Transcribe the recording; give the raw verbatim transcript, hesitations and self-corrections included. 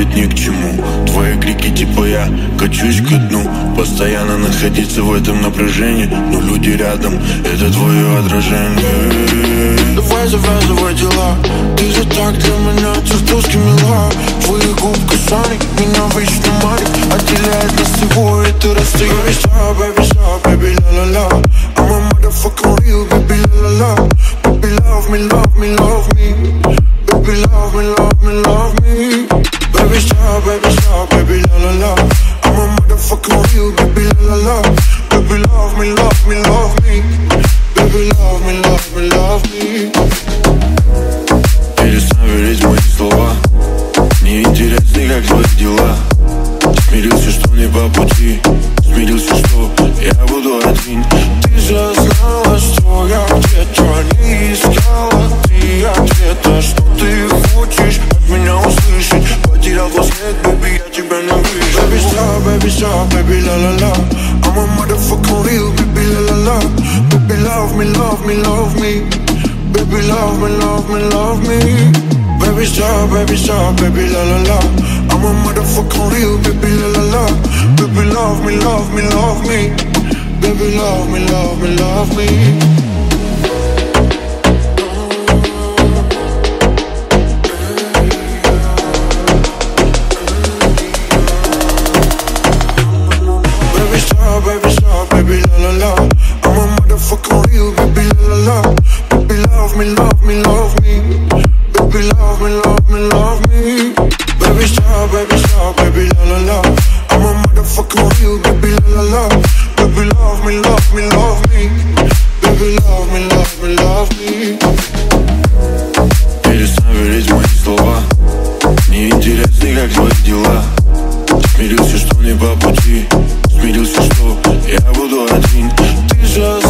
спорить ни к чему. Твои крики типа я качусь ко дну. Постоянно находиться в этом напряжении, но люди рядом, это твое отражение. Давай завязывай дела, ты же так для меня чертовски мила. Твои губ касаний меня вечно манит, отделяет нас всего это расстояние. Baby stop, baby stop, baby la la la. I'm a motherfucking real, baby la la la. Baby love me, love me, love me. Baby love me, love me, love me. Baby stop, baby stop, baby la la la. I'm a motherfucking real, baby la la la. Baby love me, love me, love me. Baby love me, love me, love me. Перестань верить в мои слова. Мне интересны, как твои дела. Смирился, что не по пути. Смирился, что я буду один. Ты же знала, что я где-то не искала. Ты ответа, что ты хочешь от меня услышать. Потерял твой след, baby, я тебя не вижу. Baby stop, baby stop, baby la la la. I'm a motherfucking real, baby la la la. Baby love me, love me, love me. Baby love me, love me, love me. Baby stop, baby stop, baby la la la. I'm a motherfucking real, baby la la la. Baby love me, love me, love me. Baby love me, love me, love me. Baby stop, baby stop, baby la la la. I'm a motherfucking real, baby la la la. Baby love me, love me, love me. Baby love me, love me, love me. Baby stop, baby stop, baby la la la. I'm a motherfucking real, baby la la la. Baby love me, love me, love me. Baby love me, love me, love me. Перестань верить в мои слова. Мне интересны, как твои дела. Смирился, что не по пути. Смирился, что я буду один. Ты же